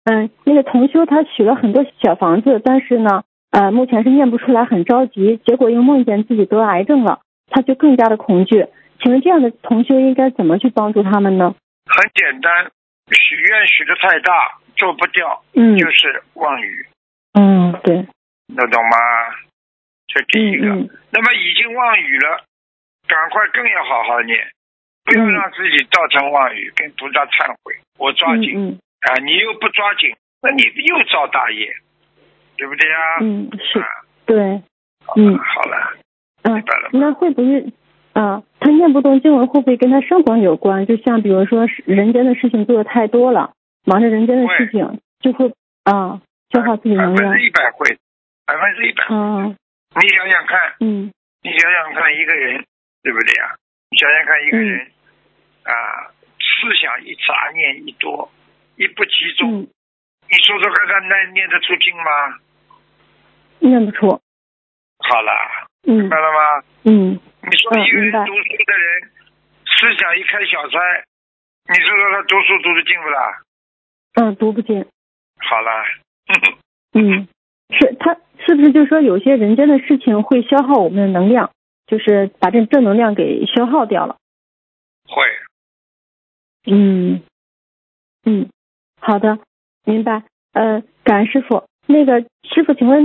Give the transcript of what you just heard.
那个同修他许了很多小房子，但是呢，目前是念不出来，很着急，结果又梦见自己得癌症了，他就更加的恐惧。请问这样的同修应该怎么去帮助他们呢？ 很简单，许愿许的太大，做不掉，就是妄语。 对， 能懂吗？这第一个。那么已经妄语了，赶快更要好好念，不要让自己造成妄语，跟菩萨忏悔。我抓紧，你又不抓紧，那你又造大业，对不对呀？ 是，对， 好了，明白了。 那会不会他念不动经文，会不会跟他生活有关？就像比如说人间的事情做的太多了，忙着人间的事情，就会消耗自己能量。 100%会，100%。你想想看，你想想看一个人，对不对呀？你想想看一个人，思想一杂念一多，一不集中，你说说看他念得出经吗？ 念不出。 好了，明白了吗？你说一个人读书的人，思想一开小差，你说说他读书读得进不啦？ 读不进。 好了。 是他是不是就说有些人间的事情会消耗我们的能量，就是把这正能量给消耗掉了？ 会。 好的，明白。感恩师傅。那个师傅，请问